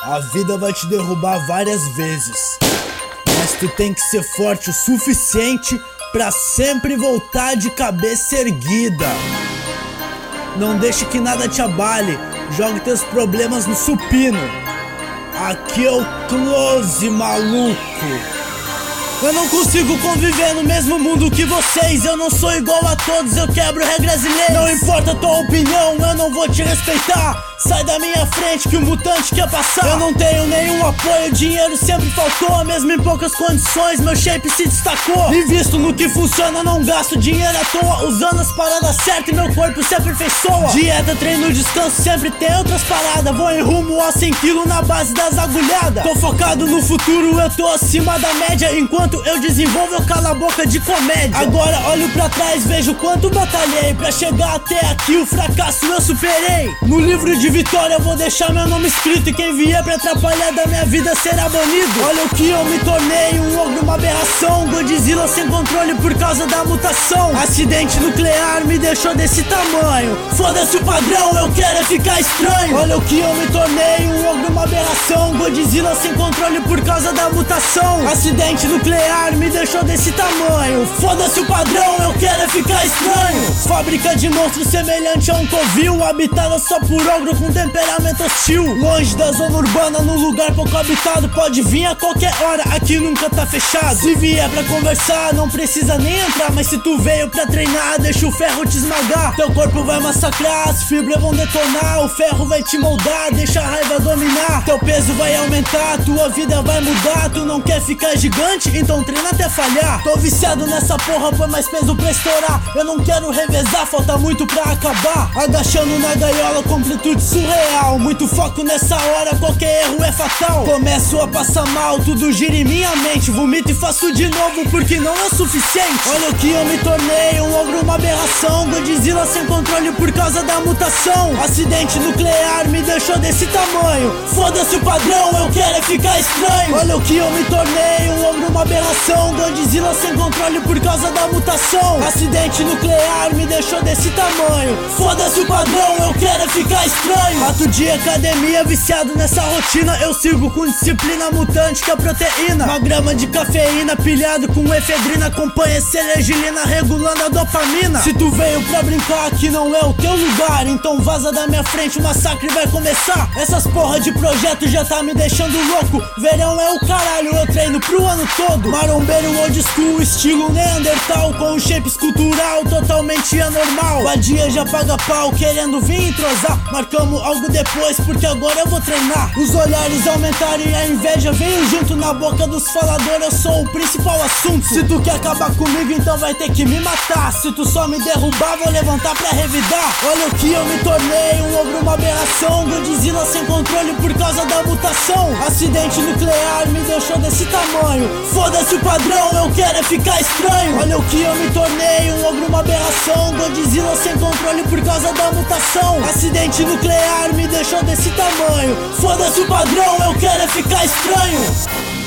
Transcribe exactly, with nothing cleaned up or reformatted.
A vida vai te derrubar várias vezes, mas tu tem que ser forte o suficiente pra sempre voltar de cabeça erguida. Não deixe que nada te abale, jogue teus problemas no supino. Aqui é o Close, maluco. Eu não consigo conviver no mesmo mundo que vocês. Eu não sou igual a todos, eu quebro regras e leis. Não importa a tua opinião, eu não vou te respeitar. Sai da minha frente que o mutante quer passar. Eu não tenho nenhum apoio, dinheiro sempre faltou. Mesmo em poucas condições, meu shape se destacou. Invisto no que funciona, não gasto dinheiro à toa. Usando as paradas certas e meu corpo se aperfeiçoa. Dieta, treino, descanso, sempre tem outras paradas. Vou em rumo a cem quilos na base das agulhadas. Tô focado no futuro, eu tô acima da média. Enquanto eu desenvolvo, eu calo a boca de comédia. Agora olho pra trás, vejo quanto batalhei. Pra chegar até aqui, o fracasso eu superei. No livro de vitória eu vou deixar meu nome escrito. E quem vier pra atrapalhar da minha vida será banido. Olha o que eu me tornei, um ogro, uma aberração. Godzilla sem controle por causa da mutação. Acidente nuclear me deixou desse tamanho. Foda-se o padrão, eu quero é ficar estranho. Olha o que eu me tornei, um ogro, uma aberração. Godzilla sem controle por causa da mutação. Acidente nuclear me deixou desse tamanho. Foda-se o padrão, eu quero é ficar estranho. Fábrica de monstros semelhante a um covil, habitada só por ogro com temperamento hostil. Longe da zona urbana, num lugar pouco habitado. Pode vir a qualquer hora, aqui nunca tá fechado. Se vier pra conversar, não precisa nem entrar. Mas se tu veio pra treinar, deixa o ferro te esmagar. Teu corpo vai massacrar, as fibras vão detonar. O ferro vai te moldar, deixa a raiva dominar. Teu peso vai aumentar, tua vida vai mudar. Tu não quer ficar gigante? Então treina até falhar. Tô viciado nessa porra, põe mais peso pra estourar. Eu não quero revezar, falta muito pra acabar. Agachando na gaiola, completude surreal. Muito foco nessa hora, qualquer erro é fatal. Começo a passar mal, tudo gira em minha mente. Vomito e faço de novo porque não é suficiente. Olha o que eu me tornei, um ogro, uma aberração. Godzilla sem controle por causa da mutação. Acidente nuclear me deixou desse tamanho. Foda-se o padrão, eu quero é ficar estranho. Olha o que eu me tornei, um ogro, uma aberração. Godzilla sem controle por causa da mutação. Acidente nuclear me deixou desse tamanho. Foda-se o padrão, eu quero é ficar estranho. Rato de academia, viciado nessa rotina. Eu sigo com disciplina mutante que é proteína. Uma grama de cafeína pilhado com efedrina. Acompanha selegilina regulando a dopamina. Se tu veio pra brincar, aqui não é o teu lugar. Então vaza da minha frente, o massacre vai começar. Essas porra de projeto já tá me deixando louco. Verão é o caralho, eu treino pro ano todo. Marombeiro old school, estilo Neandertal. Com um shape escultural totalmente anormal. Vadia já paga pau, querendo vir entrosar. Marcamos algo depois, porque agora eu vou treinar. Os olhares aumentaram e a inveja veio junto. Na boca dos faladores eu sou o principal assunto. Se tu quer acabar comigo, então vai ter que me matar. Se tu só me derrubar, vou levantar pra revidar. Olha o que eu me tornei, um ogro, uma aberração. Godzilla sem controle por causa da mutação. Acidente nuclear me deixou desse tamanho. Foda-se o padrão, eu quero é ficar estranho. Olha o que eu me tornei, um ogro, uma aberração. Godzilla sem controle por causa da mutação. Acidente nuclear me deixou desse tamanho. Foda-se o padrão, eu quero é ficar estranho.